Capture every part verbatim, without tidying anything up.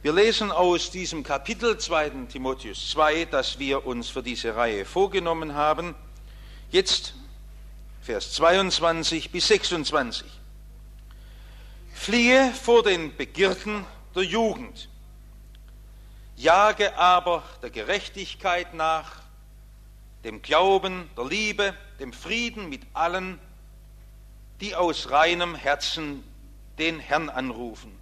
Wir lesen aus diesem Kapitel zweiten Timotheus zwei, das wir uns für diese Reihe vorgenommen haben, jetzt Vers zweiundzwanzig bis sechsundzwanzig. Fliehe vor den Begierden der Jugend, jage aber der Gerechtigkeit nach, dem Glauben, der Liebe, dem Frieden mit allen, die aus reinem Herzen den Herrn anrufen.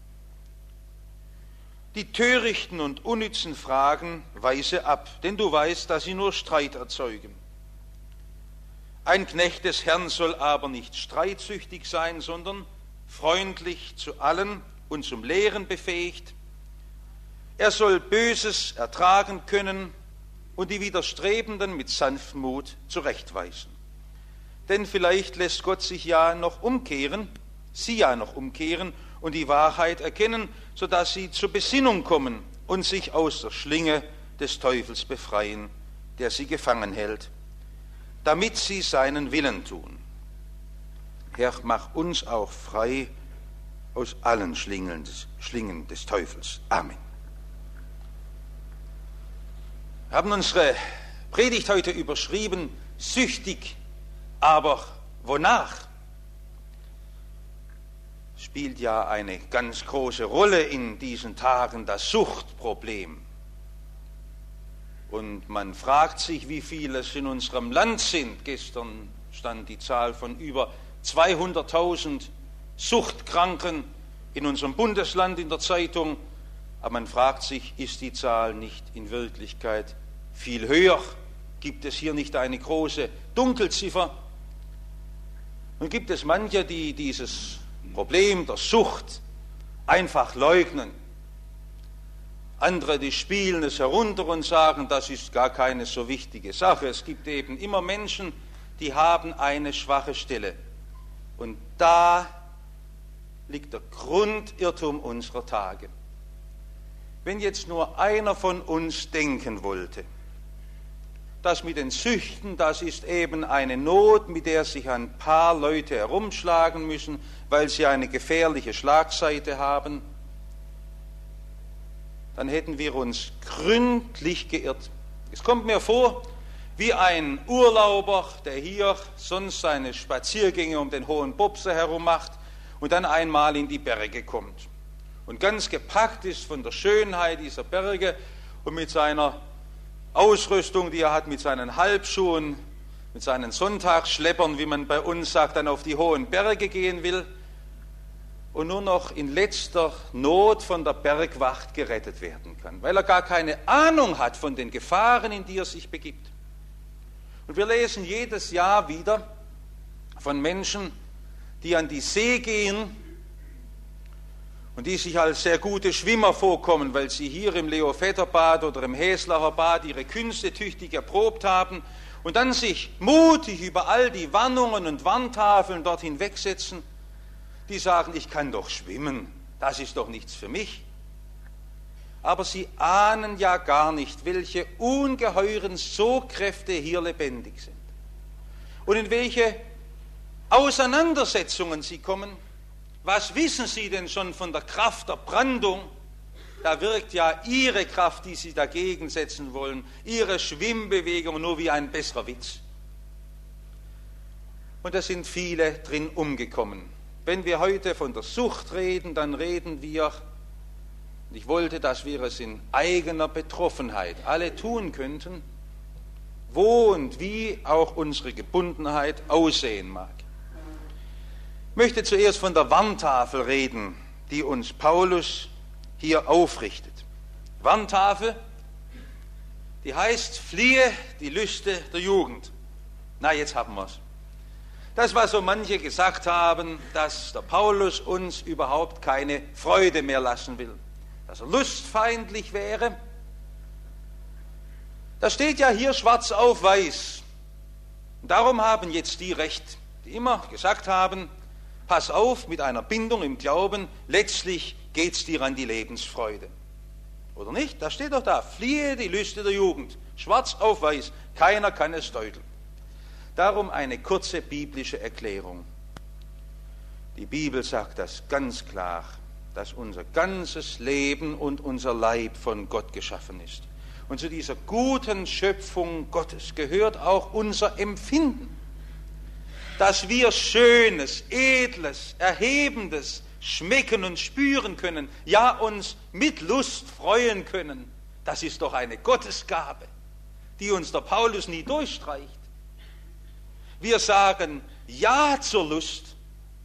Die törichten und unnützen Fragen weise ab, denn du weißt, dass sie nur Streit erzeugen. Ein Knecht des Herrn soll aber nicht streitsüchtig sein, sondern freundlich zu allen und zum Lehren befähigt. Er soll Böses ertragen können und die Widerstrebenden mit Sanftmut zurechtweisen. Denn vielleicht lässt Gott sich ja noch umkehren, sie ja noch umkehren und die Wahrheit erkennen, sodass sie zur Besinnung kommen und sich aus der Schlinge des Teufels befreien, der sie gefangen hält, damit sie seinen Willen tun. Herr, mach uns auch frei aus allen Schlingen des, Schlingen des Teufels. Amen. Wir haben unsere Predigt heute überschrieben, süchtig, aber wonach? Spielt ja eine ganz große Rolle in diesen Tagen das Suchtproblem. Und man fragt sich, wie viele es in unserem Land sind. Gestern stand die Zahl von über zweihunderttausend Suchtkranken in unserem Bundesland in der Zeitung. Aber man fragt sich, ist die Zahl nicht in Wirklichkeit viel höher? Gibt es hier nicht eine große Dunkelziffer? Und gibt es manche, die dieses Problem der Sucht einfach leugnen. Andere, die spielen es herunter und sagen, das ist gar keine so wichtige Sache. Es gibt eben immer Menschen, die haben eine schwache Stelle. Und da liegt der Grundirrtum unserer Tage. Wenn jetzt nur einer von uns denken wollte, das mit den Süchten, das ist eben eine Not, mit der sich ein paar Leute herumschlagen müssen, weil sie eine gefährliche Schlagseite haben, dann hätten wir uns gründlich geirrt. Es kommt mir vor, wie ein Urlauber, der hier sonst seine Spaziergänge um den Hohen Bobse herum macht und dann einmal in die Berge kommt und ganz gepackt ist von der Schönheit dieser Berge und mit seiner Ausrüstung, die er hat, mit seinen Halbschuhen, mit seinen Sonntagsschleppern, wie man bei uns sagt, dann auf die hohen Berge gehen will und nur noch in letzter Not von der Bergwacht gerettet werden kann, weil er gar keine Ahnung hat von den Gefahren, in die er sich begibt. Und wir lesen jedes Jahr wieder von Menschen, die an die See gehen und die sich als sehr gute Schwimmer vorkommen, weil sie hier im Leo-Vetter-Bad oder im Häslacher Bad ihre Künste tüchtig erprobt haben und dann sich mutig über all die Warnungen und Warntafeln dort hinwegsetzen, die sagen, ich kann doch schwimmen, das ist doch nichts für mich. Aber sie ahnen ja gar nicht, welche ungeheuren Sogkräfte hier lebendig sind und in welche Auseinandersetzungen sie kommen. Was wissen Sie denn schon von der Kraft der Brandung? Da wirkt ja Ihre Kraft, die Sie dagegen setzen wollen, Ihre Schwimmbewegung nur wie ein besserer Witz. Und da sind viele drin umgekommen. Wenn wir heute von der Sucht reden, dann reden wir, und ich wollte, dass wir es in eigener Betroffenheit alle tun könnten, wo und wie auch unsere Gebundenheit aussehen mag. Ich möchte zuerst von der Warntafel reden, die uns Paulus hier aufrichtet. Warntafel, die heißt, fliehe die Lüste der Jugend. Na, jetzt haben wir es. Das, was so manche gesagt haben, dass der Paulus uns überhaupt keine Freude mehr lassen will, dass er lustfeindlich wäre, das steht ja hier schwarz auf weiß. Und darum haben jetzt die Recht, die immer gesagt haben, pass auf mit einer Bindung im Glauben, letztlich geht es dir an die Lebensfreude. Oder nicht? Das steht doch da, fliehe die Lüste der Jugend, schwarz auf weiß, keiner kann es deuteln. Darum eine kurze biblische Erklärung. Die Bibel sagt das ganz klar. dass unser ganzes Leben und unser Leib von Gott geschaffen ist. Und zu dieser guten Schöpfung Gottes gehört auch unser Empfinden, dass wir Schönes, Edles, Erhebendes schmecken und spüren können, ja uns mit Lust freuen können. Das ist doch eine Gottesgabe, die uns der Paulus nie durchstreicht. Wir sagen Ja zur Lust.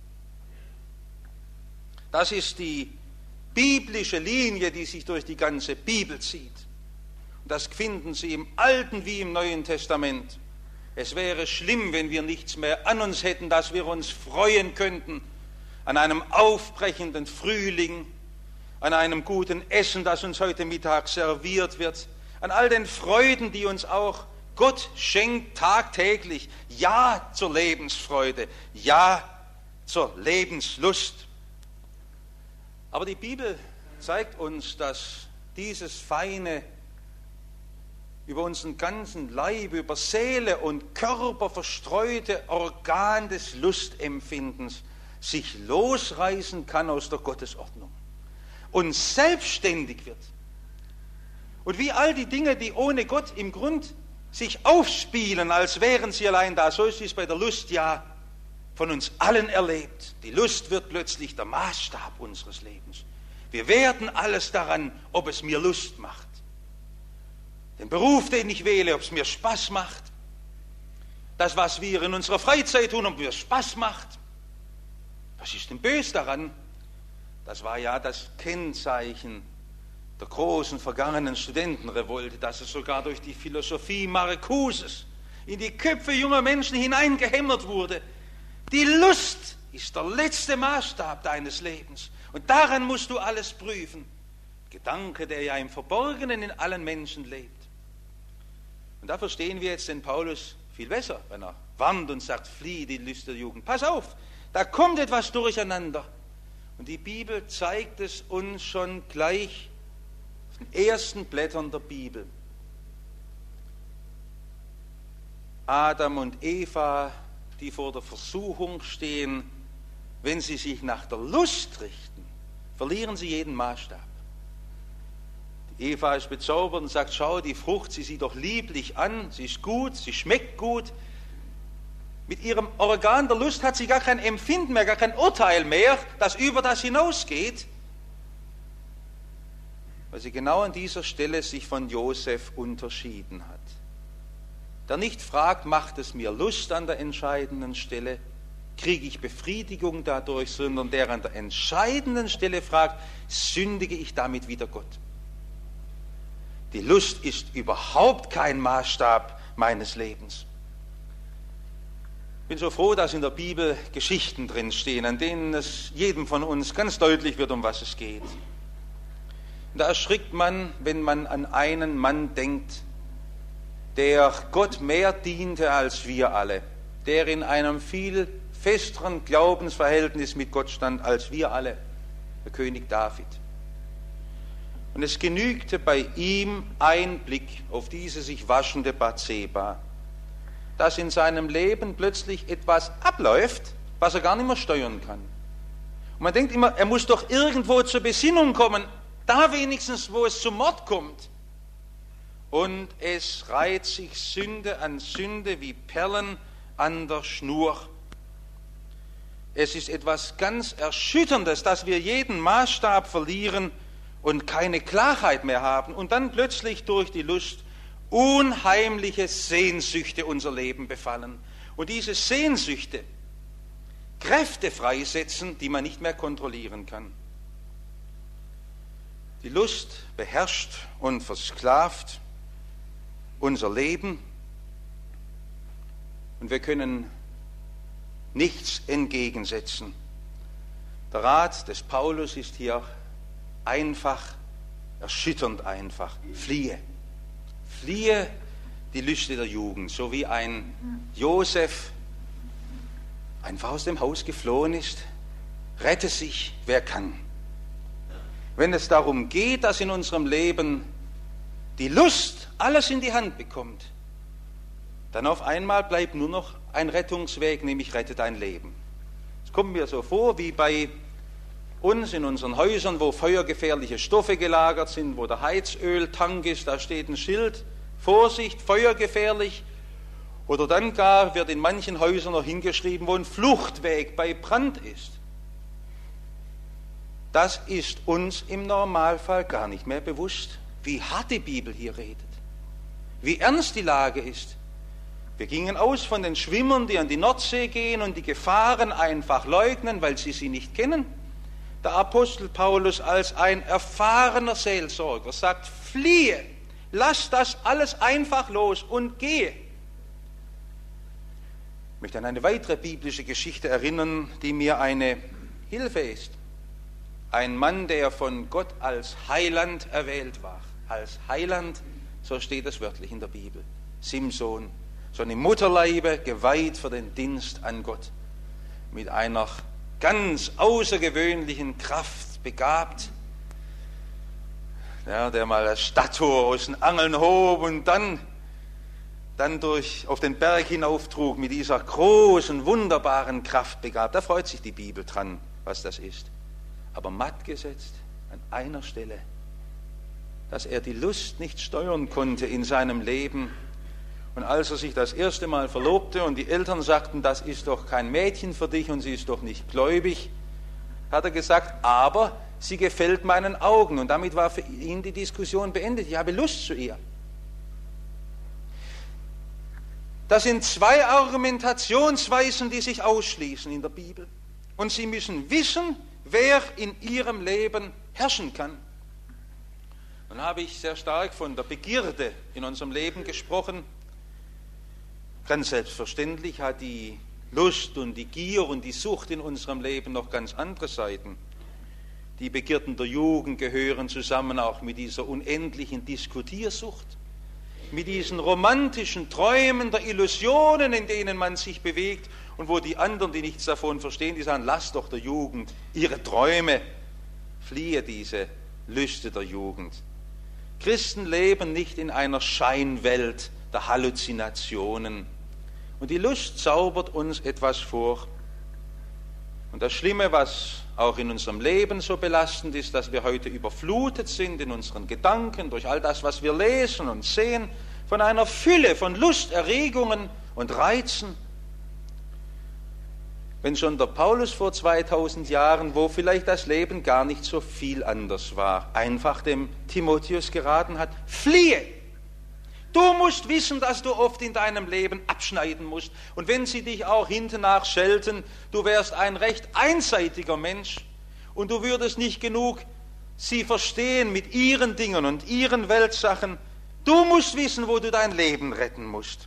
Das ist die biblische Linie, die sich durch die ganze Bibel zieht. Und das finden Sie im Alten wie im Neuen Testament. Es wäre schlimm, wenn wir nichts mehr an uns hätten, dass wir uns freuen könnten an einem aufbrechenden Frühling, an einem guten Essen, das uns heute Mittag serviert wird, an all den Freuden, die uns auch Gott schenkt tagtäglich. Ja zur Lebensfreude, ja zur Lebenslust. Aber die Bibel zeigt uns, dass dieses feine, über unseren ganzen Leib, über Seele und Körper verstreute Organ des Lustempfindens sich losreißen kann aus der Gottesordnung und selbstständig wird. Und wie all die Dinge, die ohne Gott im Grund sich aufspielen, als wären sie allein da, so ist es bei der Lust ja von uns allen erlebt. Die Lust wird plötzlich der Maßstab unseres Lebens. Wir werden alles daran, ob es mir Lust macht. Den Beruf, den ich wähle, ob es mir Spaß macht. Das, was wir in unserer Freizeit tun, ob mir Spaß macht. Was ist denn böse daran? Das war ja das Kennzeichen der großen vergangenen Studentenrevolte, dass es sogar durch die Philosophie Marcuses in die Köpfe junger Menschen hineingehämmert wurde. Die Lust ist der letzte Maßstab deines Lebens. Und daran musst du alles prüfen. Gedanke, der ja im Verborgenen in allen Menschen lebt. Und da verstehen wir jetzt den Paulus viel besser, wenn er warnt und sagt, flieh die Lust der Jugend. Pass auf, da kommt etwas durcheinander. Und die Bibel zeigt es uns schon gleich auf den ersten Blättern der Bibel. Adam und Eva, die vor der Versuchung stehen, wenn sie sich nach der Lust richten, verlieren sie jeden Maßstab. Die Eva ist bezaubert und sagt, schau, die Frucht, sie sieht doch lieblich an, sie ist gut, sie schmeckt gut. Mit ihrem Organ der Lust hat sie gar kein Empfinden mehr, gar kein Urteil mehr, das über das hinausgeht, weil sie genau an dieser Stelle sich von Josef unterschieden hat. Der nicht fragt, macht es mir Lust an der entscheidenden Stelle, kriege ich Befriedigung dadurch, sondern der an der entscheidenden Stelle fragt, sündige ich damit wider Gott. Die Lust ist überhaupt kein Maßstab meines Lebens. Ich bin so froh, dass in der Bibel Geschichten drinstehen, an denen es jedem von uns ganz deutlich wird, um was es geht. Da erschrickt man, wenn man an einen Mann denkt, der Gott mehr diente als wir alle, der in einem viel festeren Glaubensverhältnis mit Gott stand als wir alle, der König David. Und es genügte bei ihm ein Blick auf diese sich waschende Bathseba, dass in seinem Leben plötzlich etwas abläuft, was er gar nicht mehr steuern kann. Und man denkt immer, er muss doch irgendwo zur Besinnung kommen, da wenigstens, wo es zum Mord kommt. Und es reiht sich Sünde an Sünde wie Perlen an der Schnur. Es ist etwas ganz Erschütterndes, dass wir jeden Maßstab verlieren und keine Klarheit mehr haben und dann plötzlich durch die Lust unheimliche Sehnsüchte unser Leben befallen. Und diese Sehnsüchte Kräfte freisetzen, die man nicht mehr kontrollieren kann. Die Lust beherrscht und versklavt unser Leben und wir können nichts entgegensetzen. Der Rat des Paulus ist hier einfach, erschütternd einfach. Fliehe. Fliehe die Lüste der Jugend, so wie ein Josef einfach aus dem Haus geflohen ist. Rette sich, wer kann. Wenn es darum geht, dass in unserem Leben die Lust alles in die Hand bekommt, dann auf einmal bleibt nur noch ein Rettungsweg, nämlich rette dein Leben. Es kommt mir so vor, wie bei uns in unseren Häusern, wo feuergefährliche Stoffe gelagert sind, wo der Heizöltank ist, da steht ein Schild, Vorsicht, feuergefährlich. Oder dann gar wird in manchen Häusern noch hingeschrieben, wo ein Fluchtweg bei Brand ist. Das ist uns im Normalfall gar nicht mehr bewusst, wie hart die Bibel hier redet, wie ernst die Lage ist. Wir gingen aus von den Schwimmern, die an die Nordsee gehen und die Gefahren einfach leugnen, weil sie sie nicht kennen. Der Apostel Paulus als ein erfahrener Seelsorger sagt, fliehe, lass das alles einfach los und gehe. Ich möchte an eine weitere biblische Geschichte erinnern, die mir eine Hilfe ist. Ein Mann, der von Gott als Heiland erwählt war. Als Heiland, so steht es wörtlich in der Bibel. Simson, schon im Mutterleibe geweiht für den Dienst an Gott. Mit einer ganz außergewöhnlichen Kraft begabt. Ja, der mal das Stadttor aus den Angeln hob und dann, dann durch, auf den Berg hinauftrug mit dieser großen, wunderbaren Kraft begabt. Da freut sich die Bibel dran, was das ist. Aber matt gesetzt an einer Stelle, dass er die Lust nicht steuern konnte in seinem Leben. Und als er sich das erste Mal verlobte und die Eltern sagten, das ist doch kein Mädchen für dich und sie ist doch nicht gläubig, hat er gesagt, aber sie gefällt meinen Augen. Und damit war für ihn die Diskussion beendet. Ich habe Lust zu ihr. Das sind zwei Argumentationsweisen, die sich ausschließen in der Bibel. Und Sie müssen wissen, wer in Ihrem Leben herrschen kann. Dann habe ich sehr stark von der Begierde in unserem Leben gesprochen. Ganz selbstverständlich hat die Lust und die Gier und die Sucht in unserem Leben noch ganz andere Seiten. Die Begierden der Jugend gehören zusammen auch mit dieser unendlichen Diskutiersucht, mit diesen romantischen Träumen der Illusionen, in denen man sich bewegt und wo die anderen, die nichts davon verstehen, die sagen, lass doch der Jugend ihre Träume, fliehe diese Lüste der Jugend. Christen leben nicht in einer Scheinwelt der Halluzinationen. Und die Lust zaubert uns etwas vor. Und das Schlimme, was auch in unserem Leben so belastend ist, dass wir heute überflutet sind in unseren Gedanken durch all das, was wir lesen und sehen, von einer Fülle von Lusterregungen und Reizen. Wenn schon der Paulus vor zweitausend Jahren, wo vielleicht das Leben gar nicht so viel anders war, einfach dem Timotheus geraten hat, fliehe! Du musst wissen, dass du oft in deinem Leben abschneiden musst. Und wenn sie dich auch hintennach schelten, du wärst ein recht einseitiger Mensch und du würdest nicht genug sie verstehen mit ihren Dingen und ihren Weltsachen. Du musst wissen, wo du dein Leben retten musst.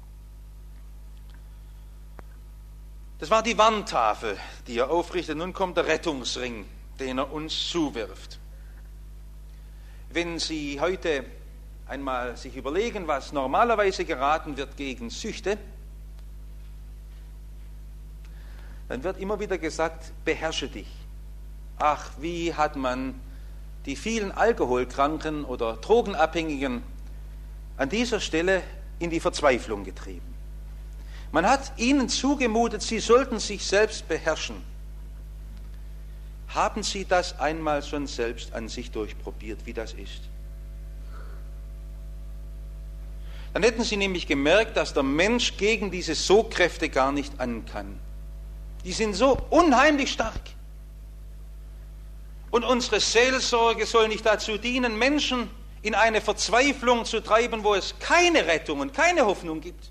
Das war die Warntafel, die er aufrichtet. Nun kommt der Rettungsring, den er uns zuwirft. Wenn Sie heute einmal sich überlegen, was normalerweise geraten wird gegen Süchte, dann wird immer wieder gesagt, beherrsche dich. Ach, wie hat man die vielen Alkoholkranken oder Drogenabhängigen an dieser Stelle in die Verzweiflung getrieben. Man hat ihnen zugemutet, sie sollten sich selbst beherrschen. Haben Sie das einmal schon selbst an sich durchprobiert, wie das ist? Dann hätten Sie nämlich gemerkt, dass der Mensch gegen diese Sogkräfte gar nicht an kann. Die sind so unheimlich stark. Und unsere Seelsorge soll nicht dazu dienen, Menschen in eine Verzweiflung zu treiben, wo es keine Rettung und keine Hoffnung gibt.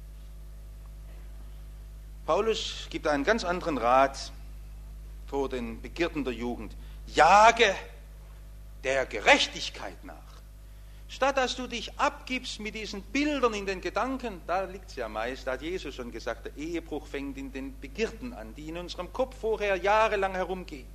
Paulus gibt einen ganz anderen Rat vor den Begierden der Jugend. Jage der Gerechtigkeit nach. Statt dass du dich abgibst mit diesen Bildern in den Gedanken, da liegt es ja meist, da hat Jesus schon gesagt, der Ehebruch fängt in den Begierden an, die in unserem Kopf vorher jahrelang herumgehen.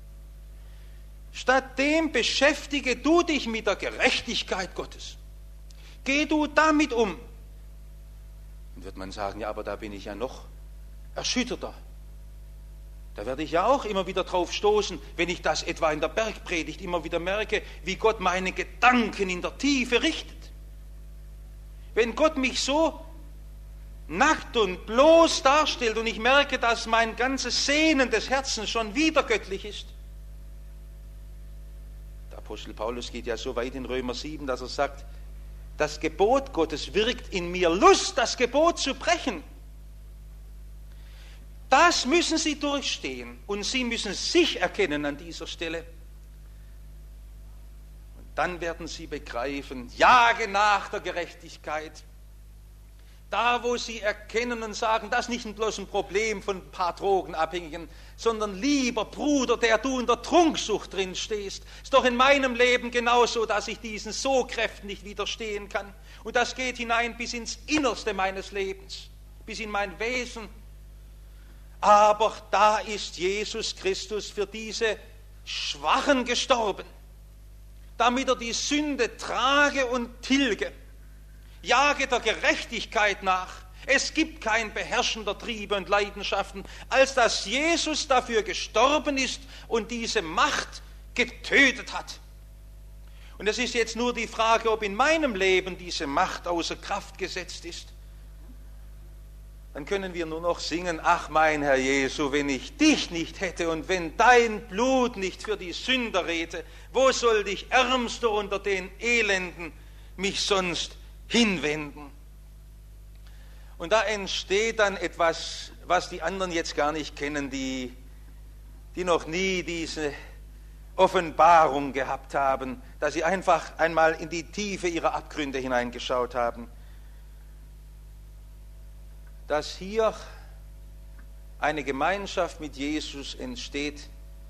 Stattdem beschäftige du dich mit der Gerechtigkeit Gottes. Geh du damit um. Dann wird man sagen, ja, aber da bin ich ja noch erschütterter. Da werde ich ja auch immer wieder drauf stoßen, wenn ich das etwa in der Bergpredigt immer wieder merke, wie Gott meine Gedanken in der Tiefe richtet. Wenn Gott mich so nackt und bloß darstellt und ich merke, dass mein ganzes Sehnen des Herzens schon wieder göttlich ist, Apostel Paulus geht ja so weit in Römer sieben, dass er sagt, das Gebot Gottes wirkt in mir Lust, das Gebot zu brechen. Das müssen Sie durchstehen und Sie müssen sich erkennen an dieser Stelle. Und dann werden Sie begreifen, jage nach der Gerechtigkeit. Da, wo Sie erkennen und sagen, das ist nicht bloß ein Problem von ein paar Drogenabhängigen, sondern lieber Bruder, der du in der Trunksucht drin stehst, ist doch in meinem Leben genauso, dass ich diesen So-Kräften nicht widerstehen kann. Und das geht hinein bis ins Innerste meines Lebens, bis in mein Wesen. Aber da ist Jesus Christus für diese Schwachen gestorben, damit er die Sünde trage und tilge. Jage der Gerechtigkeit nach. Es gibt kein Beherrschen der Triebe und Leidenschaften, als dass Jesus dafür gestorben ist und diese Macht getötet hat. Und es ist jetzt nur die Frage, ob in meinem Leben diese Macht außer Kraft gesetzt ist. Dann können wir nur noch singen, ach mein Herr Jesu, wenn ich dich nicht hätte und wenn dein Blut nicht für die Sünder redete, wo soll ich Ärmster unter den Elenden mich sonst hinwenden? Und da entsteht dann etwas, was die anderen jetzt gar nicht kennen, die, die noch nie diese Offenbarung gehabt haben, dass sie einfach einmal in die Tiefe ihrer Abgründe hineingeschaut haben. Dass hier eine Gemeinschaft mit Jesus entsteht.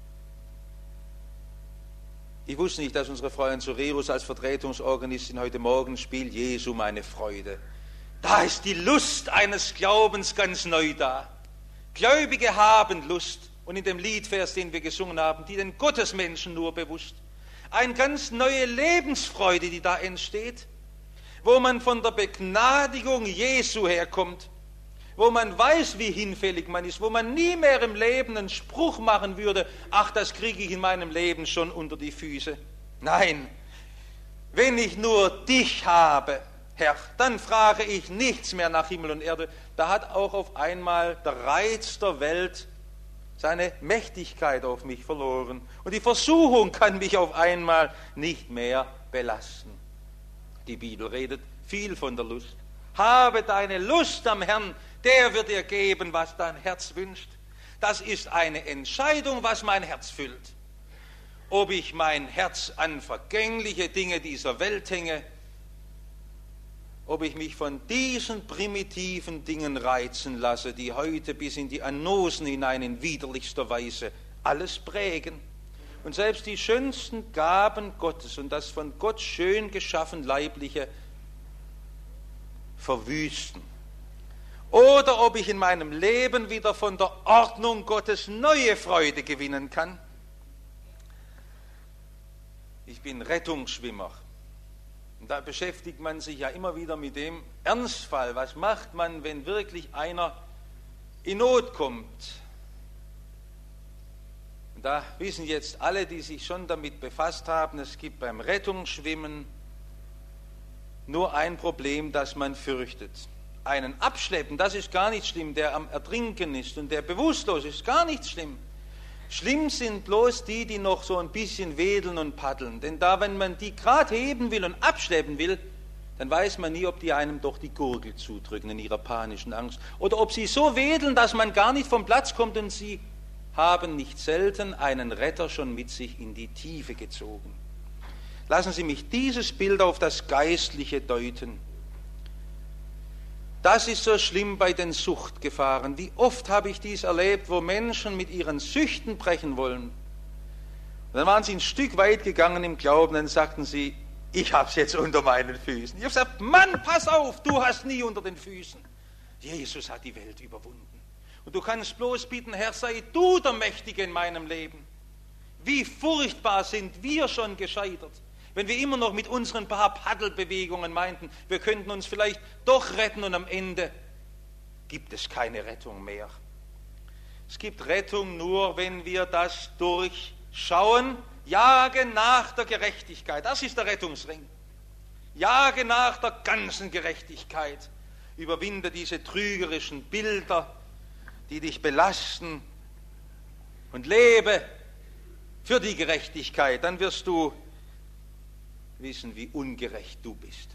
Ich wusste nicht, dass unsere Freundin Sorerus als Vertretungsorganistin heute Morgen spielt, Jesu meine Freude. Da ist die Lust eines Glaubens ganz neu da. Gläubige haben Lust. Und in dem Liedvers, den wir gesungen haben, die den Gottesmenschen nur bewusst. Eine ganz neue Lebensfreude, die da entsteht, wo man von der Begnadigung Jesu herkommt, wo man weiß, wie hinfällig man ist, wo man nie mehr im Leben einen Spruch machen würde, ach, das kriege ich in meinem Leben schon unter die Füße. Nein, wenn ich nur dich habe, Herr, dann frage ich nichts mehr nach Himmel und Erde. Da hat auch auf einmal der Reiz der Welt seine Mächtigkeit auf mich verloren. Und die Versuchung kann mich auf einmal nicht mehr belasten. Die Bibel redet viel von der Lust. Habe deine Lust am Herrn, der wird dir geben, was dein Herz wünscht. Das ist eine Entscheidung, was mein Herz füllt. Ob ich mein Herz an vergängliche Dinge dieser Welt hänge, ob ich mich von diesen primitiven Dingen reizen lasse, die heute bis in die Annosen hinein in widerlichster Weise alles prägen. Und selbst die schönsten Gaben Gottes und das von Gott schön geschaffen Leibliche verwüsten. Oder ob ich in meinem Leben wieder von der Ordnung Gottes neue Freude gewinnen kann. Ich bin Rettungsschwimmer. Und da beschäftigt man sich ja immer wieder mit dem Ernstfall. Was macht man, wenn wirklich einer in Not kommt? Und da wissen jetzt alle, die sich schon damit befasst haben, es gibt beim Rettungsschwimmen nur ein Problem, das man fürchtet. Einen abschleppen, das ist gar nicht schlimm, der am Ertrinken ist und der bewusstlos ist, gar nicht schlimm. Schlimm sind bloß die, die noch so ein bisschen wedeln und paddeln. Denn da, wenn man die gerade heben will und abschleppen will, dann weiß man nie, ob die einem doch die Gurgel zudrücken in ihrer panischen Angst. Oder ob sie so wedeln, dass man gar nicht vom Platz kommt und sie haben nicht selten einen Retter schon mit sich in die Tiefe gezogen. Lassen Sie mich dieses Bild auf das Geistliche deuten. Das ist so schlimm bei den Suchtgefahren. Wie oft habe ich dies erlebt, wo Menschen mit ihren Süchten brechen wollen. Und dann waren sie ein Stück weit gegangen im Glauben, dann sagten sie, ich habe es jetzt unter meinen Füßen. Ich habe gesagt, Mann, pass auf, du hast nie unter den Füßen. Jesus hat die Welt überwunden. Und du kannst bloß bitten, Herr, sei du der Mächtige in meinem Leben. Wie furchtbar sind wir schon gescheitert. Wenn wir immer noch mit unseren paar Paddelbewegungen meinten, wir könnten uns vielleicht doch retten und am Ende gibt es keine Rettung mehr. Es gibt Rettung nur, wenn wir das durchschauen. Jage nach der Gerechtigkeit, das ist der Rettungsring. Jage nach der ganzen Gerechtigkeit. Überwinde diese trügerischen Bilder, die dich belasten und lebe für die Gerechtigkeit. Dann wirst du wissen, wie ungerecht du bist.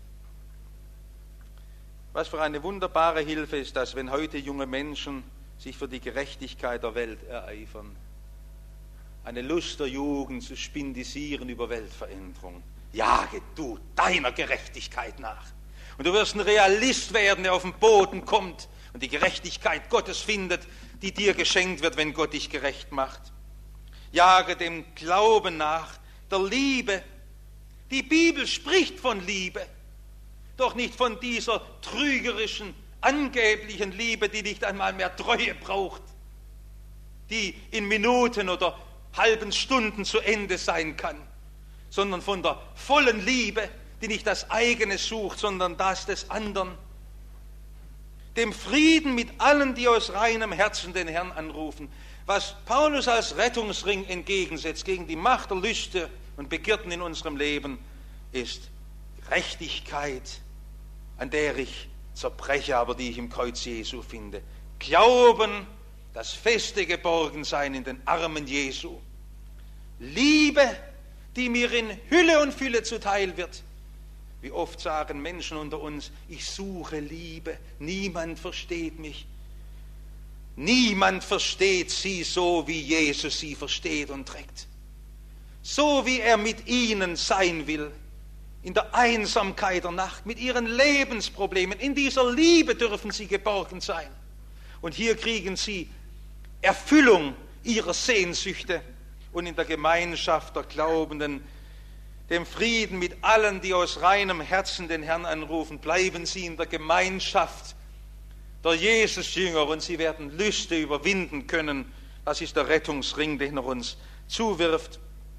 Was für eine wunderbare Hilfe ist das, wenn heute junge Menschen sich für die Gerechtigkeit der Welt ereifern. Eine Lust der Jugend zu spindisieren über Weltveränderung. Jage du deiner Gerechtigkeit nach. Und du wirst ein Realist werden, der auf den Boden kommt und die Gerechtigkeit Gottes findet, die dir geschenkt wird, wenn Gott dich gerecht macht. Jage dem Glauben nach, der Liebe. Die Bibel spricht von Liebe, doch nicht von dieser trügerischen, angeblichen Liebe, die nicht einmal mehr Treue braucht, die in Minuten oder halben Stunden zu Ende sein kann, sondern von der vollen Liebe, die nicht das eigene sucht, sondern das des anderen. Dem Frieden mit allen, die aus reinem Herzen den Herrn anrufen. Was Paulus als Rettungsring entgegensetzt gegen die Macht der Lüste und Begierden in unserem Leben, ist Gerechtigkeit, an der ich zerbreche, aber die ich im Kreuz Jesu finde. Glauben, das feste Geborgensein in den Armen Jesu. Liebe, die mir in Hülle und Fülle zuteil wird. Wie oft sagen Menschen unter uns, ich suche Liebe, niemand versteht mich. Niemand versteht sie so, wie Jesus sie versteht und trägt. So wie er mit ihnen sein will, in der Einsamkeit der Nacht, mit ihren Lebensproblemen. In dieser Liebe dürfen sie geborgen sein. Und hier kriegen sie Erfüllung ihrer Sehnsüchte und in der Gemeinschaft der Glaubenden, dem Frieden mit allen, die aus reinem Herzen den Herrn anrufen, bleiben sie in der Gemeinschaft der Jesus-Jünger und sie werden Lüste überwinden können. Das ist der Rettungsring, den er uns zuwirft.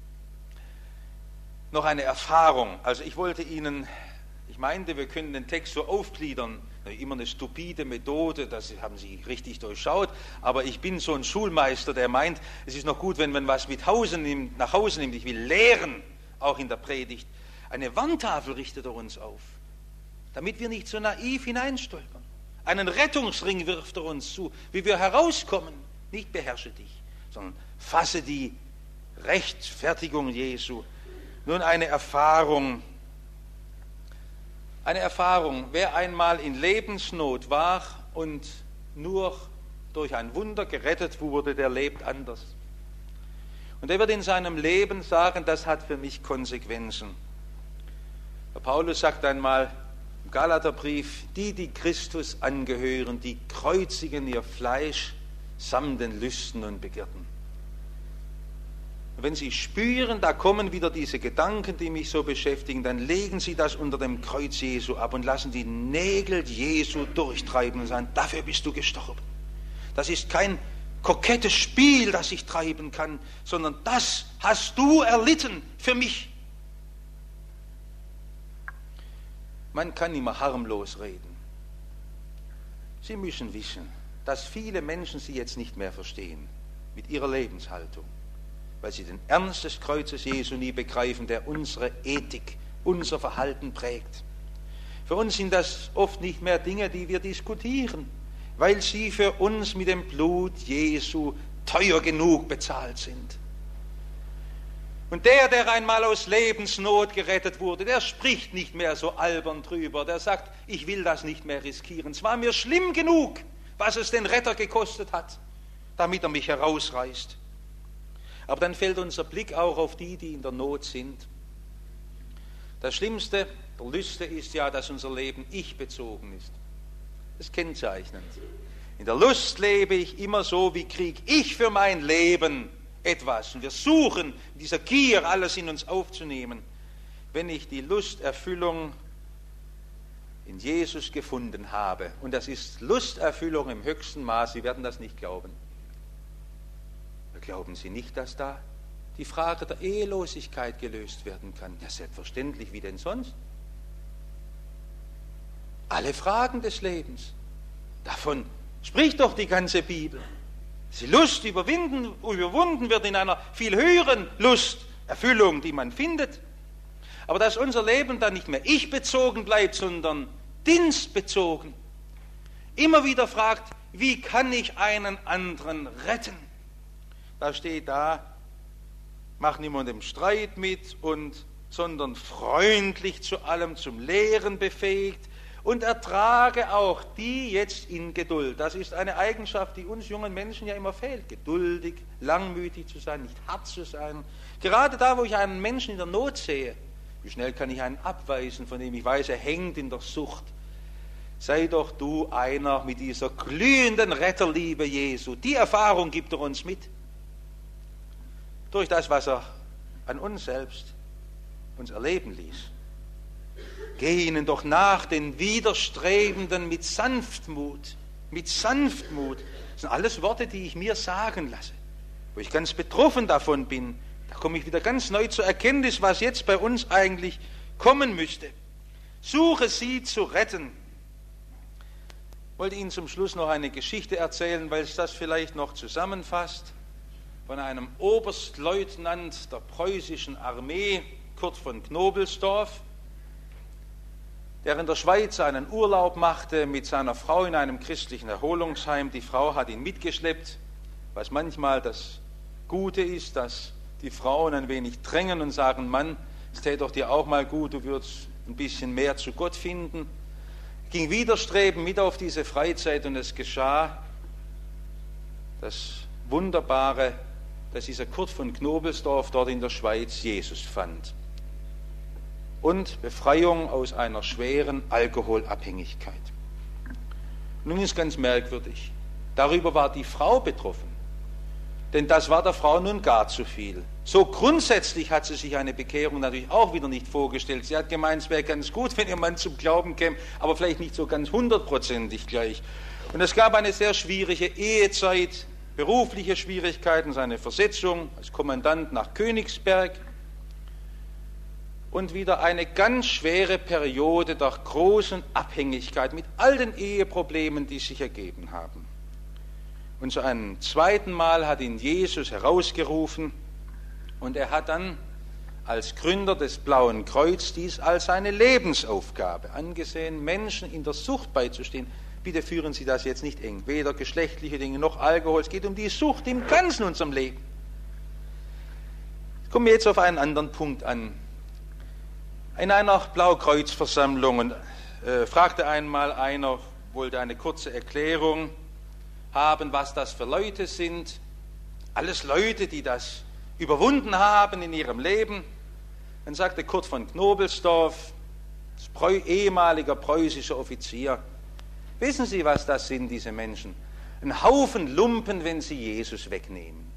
Noch eine Erfahrung. Also ich wollte Ihnen, ich meinte, wir können den Text so aufgliedern, immer eine stupide Methode, das haben Sie richtig durchschaut, aber ich bin so ein Schulmeister, der meint, es ist noch gut, wenn man was mit Hause nimmt, nach Hause nimmt. Ich will lehren, auch in der Predigt. Eine Wandtafel richtet er uns auf, damit wir nicht so naiv hineinstolpern. Einen Rettungsring wirft er uns zu, wie wir herauskommen. Nicht beherrsche dich, sondern fasse die Rechtfertigung Jesu. Nun eine Erfahrung, eine Erfahrung, wer einmal in Lebensnot war und nur durch ein Wunder gerettet wurde, der lebt anders. Und er wird in seinem Leben sagen, das hat für mich Konsequenzen. Der Paulus sagt einmal im Galaterbrief, die, die Christus angehören, die kreuzigen ihr Fleisch samt den Lüsten und Begierden. Wenn Sie spüren, da kommen wieder diese Gedanken, die mich so beschäftigen, dann legen Sie das unter dem Kreuz Jesu ab und lassen die Nägel Jesu durchtreiben und sagen, dafür bist du gestorben. Das ist kein kokettes Spiel, das ich treiben kann, sondern das hast du erlitten für mich. Man kann immer harmlos reden. Sie müssen wissen, dass viele Menschen Sie jetzt nicht mehr verstehen mit ihrer Lebenshaltung, weil sie den Ernst des Kreuzes Jesu nie begreifen, der unsere Ethik, unser Verhalten prägt. Für uns sind das oft nicht mehr Dinge, die wir diskutieren, weil sie für uns mit dem Blut Jesu teuer genug bezahlt sind. Und der, der einmal aus Lebensnot gerettet wurde, der spricht nicht mehr so albern drüber, der sagt, ich will das nicht mehr riskieren. Es war mir schlimm genug, was es den Retter gekostet hat, damit er mich herausreißt. Aber dann fällt unser Blick auch auf die, die in der Not sind. Das Schlimmste der Lüste ist ja, dass unser Leben ich-bezogen ist. Das ist kennzeichnend. In der Lust lebe ich immer so, wie kriege ich für mein Leben etwas. Und wir suchen in dieser Gier, alles in uns aufzunehmen. Wenn ich die Lusterfüllung in Jesus gefunden habe, und das ist Lusterfüllung im höchsten Maß, Sie werden das nicht glauben. Glauben Sie nicht, dass da die Frage der Ehelosigkeit gelöst werden kann? Ja, selbstverständlich, wie denn sonst? Alle Fragen des Lebens, davon spricht doch die ganze Bibel. Dass die Lust überwinden, überwunden wird in einer viel höheren Lusterfüllung, die man findet. Aber dass unser Leben dann nicht mehr ich-bezogen bleibt, sondern dienstbezogen. Immer wieder fragt, wie kann ich einen anderen retten? Da steht da, mach niemandem Streit mit und sondern freundlich zu allem, zum Lehren befähigt und ertrage auch die jetzt in Geduld. Das ist eine Eigenschaft, die uns jungen Menschen ja immer fehlt. Geduldig, langmütig zu sein, nicht hart zu sein. Gerade da, wo ich einen Menschen in der Not sehe, wie schnell kann ich einen abweisen, von dem ich weiß, er hängt in der Sucht. Sei doch du einer mit dieser glühenden Retterliebe Jesu. Die Erfahrung gibt er uns mit. Durch das, was er an uns selbst uns erleben ließ. Geh ihnen doch nach, den Widerstrebenden mit Sanftmut. Mit Sanftmut. Das sind alles Worte, die ich mir sagen lasse, wo ich ganz betroffen davon bin. Da komme ich wieder ganz neu zur Erkenntnis, was jetzt bei uns eigentlich kommen müsste. Suche sie zu retten. Ich wollte Ihnen zum Schluss noch eine Geschichte erzählen, weil es das vielleicht noch zusammenfasst, von einem Oberstleutnant der preußischen Armee, Kurt von Knobelsdorff, der in der Schweiz einen Urlaub machte mit seiner Frau in einem christlichen Erholungsheim. Die Frau hat ihn mitgeschleppt, was manchmal das Gute ist, dass die Frauen ein wenig drängen und sagen, Mann, es täte doch dir auch mal gut, du würdest ein bisschen mehr zu Gott finden. Ging widerstreben mit auf diese Freizeit und es geschah das Wunderbare, dass dieser Kurt von Knobelsdorff dort in der Schweiz Jesus fand und Befreiung aus einer schweren Alkoholabhängigkeit. Nun ist ganz merkwürdig, darüber war die Frau betroffen, denn das war der Frau nun gar zu viel. So grundsätzlich hat sie sich eine Bekehrung natürlich auch wieder nicht vorgestellt. Sie hat gemeint, es wäre ganz gut, wenn ihr Mann zum Glauben käme, aber vielleicht nicht so ganz hundertprozentig gleich. Und es gab eine sehr schwierige Ehezeit, berufliche Schwierigkeiten, seine Versetzung als Kommandant nach Königsberg und wieder eine ganz schwere Periode der großen Abhängigkeit mit all den Eheproblemen, die sich ergeben haben. Und zu einem zweiten Mal hat ihn Jesus herausgerufen und er hat dann als Gründer des Blauen Kreuz dies als seine Lebensaufgabe angesehen, Menschen in der Sucht beizustehen. Bitte führen Sie das jetzt nicht eng, weder geschlechtliche Dinge noch Alkohol, es geht um die Sucht im ganzen unserem Leben. Kommen wir jetzt auf einen anderen Punkt an. In einer Blaukreuzversammlung äh, fragte einmal einer, wollte eine kurze Erklärung haben, was das für Leute sind. Alles Leute, die das überwunden haben in ihrem Leben. Dann sagte Kurt von Knobelsdorff, Preu, ehemaliger preußischer Offizier, wissen Sie, was das sind, diese Menschen? Ein Haufen Lumpen, wenn sie Jesus wegnehmen.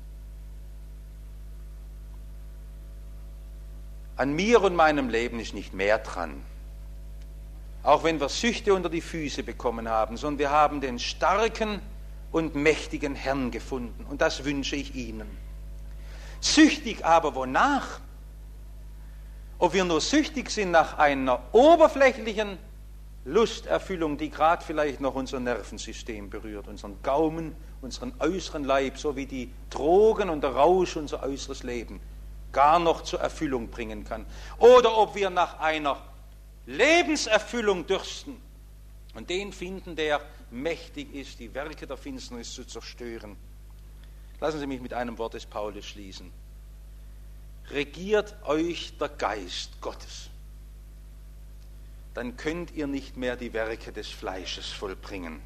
An mir und meinem Leben ist nicht mehr dran. Auch wenn wir Süchte unter die Füße bekommen haben, sondern wir haben den starken und mächtigen Herrn gefunden. Und das wünsche ich Ihnen. Süchtig aber wonach? Ob wir nur süchtig sind nach einer oberflächlichen Lusterfüllung, die gerade vielleicht noch unser Nervensystem berührt, unseren Gaumen, unseren äußeren Leib, so wie die Drogen und der Rausch unser äußeres Leben gar noch zur Erfüllung bringen kann. Oder ob wir nach einer Lebenserfüllung dürsten und den finden, der mächtig ist, die Werke der Finsternis zu zerstören. Lassen Sie mich mit einem Wort des Paulus schließen. Regiert euch der Geist Gottes, dann könnt ihr nicht mehr die Werke des Fleisches vollbringen.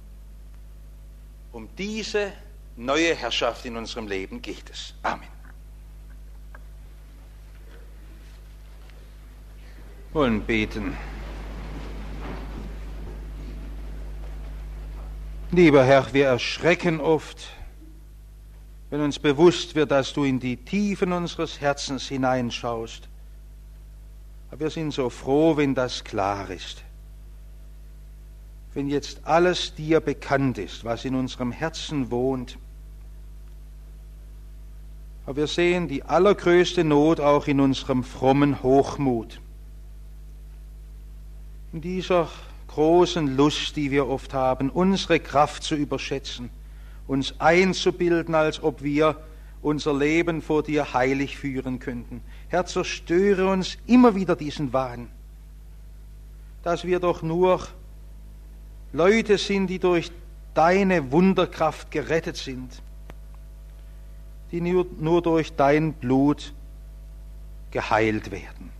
Um diese neue Herrschaft in unserem Leben geht es. Amen. Wir wollen beten. Lieber Herr, wir erschrecken oft, wenn uns bewusst wird, dass du in die Tiefen unseres Herzens hineinschaust. Aber wir sind so froh, wenn das klar ist. Wenn jetzt alles dir bekannt ist, was in unserem Herzen wohnt. Aber wir sehen die allergrößte Not auch in unserem frommen Hochmut. In dieser großen Lust, die wir oft haben, unsere Kraft zu überschätzen, uns einzubilden, als ob wir unser Leben vor dir heilig führen könnten. Herr, zerstöre uns immer wieder diesen Wahn, dass wir doch nur Leute sind, die durch deine Wunderkraft gerettet sind, die nur, nur durch dein Blut geheilt werden.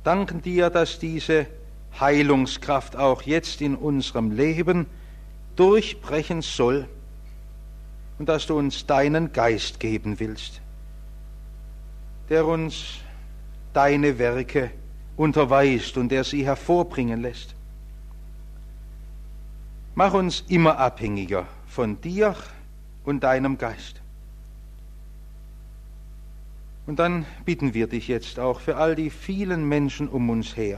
danken dir, dass diese Heilungskraft auch jetzt in unserem Leben durchbrechen soll und dass du uns deinen Geist geben willst, der uns deine Werke unterweist und der sie hervorbringen lässt. Mach uns immer abhängiger von dir und deinem Geist. Und dann bitten wir dich jetzt auch für all die vielen Menschen um uns her.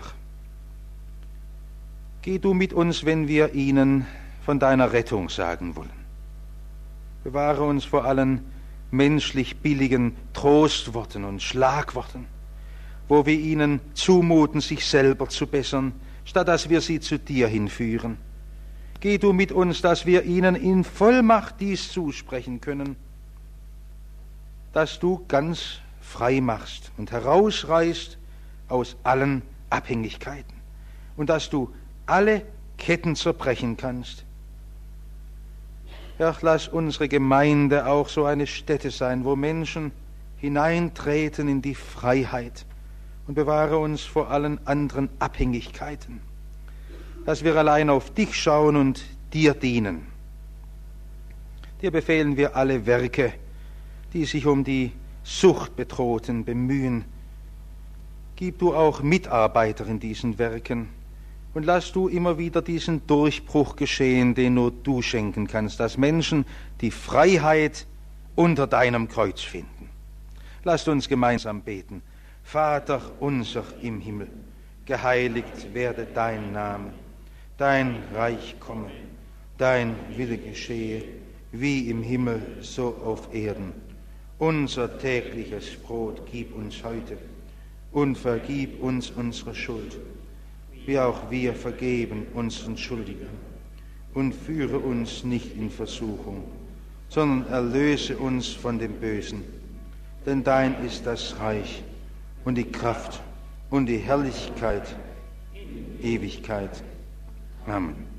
Geh du mit uns, wenn wir ihnen von deiner Rettung sagen wollen. Bewahre uns vor allen menschlich billigen Trostworten und Schlagworten, wo wir ihnen zumuten, sich selber zu bessern, statt dass wir sie zu dir hinführen. Geh du mit uns, dass wir ihnen in Vollmacht dies zusprechen können, dass du ganz frei machst und herausreißt aus allen Abhängigkeiten und dass du alle Ketten zerbrechen kannst. Herr, lass unsere Gemeinde auch so eine Stätte sein, wo Menschen hineintreten in die Freiheit und bewahre uns vor allen anderen Abhängigkeiten, dass wir allein auf dich schauen und dir dienen. Dir befehlen wir alle Werke, die sich um die Suchtbedrohten bemühen. Gib du auch Mitarbeiter in diesen Werken und lass du immer wieder diesen Durchbruch geschehen, den nur du schenken kannst, dass Menschen die Freiheit unter deinem Kreuz finden. Lasst uns gemeinsam beten. Vater unser im Himmel, geheiligt werde dein Name, dein Reich komme, dein Wille geschehe, wie im Himmel, so auf Erden. Unser tägliches Brot gib uns heute und vergib uns unsere Schuld, wie auch wir vergeben unseren Schuldigen. Und führe uns nicht in Versuchung, sondern erlöse uns von dem Bösen. Denn dein ist das Reich und die Kraft und die Herrlichkeit, Ewigkeit. Amen.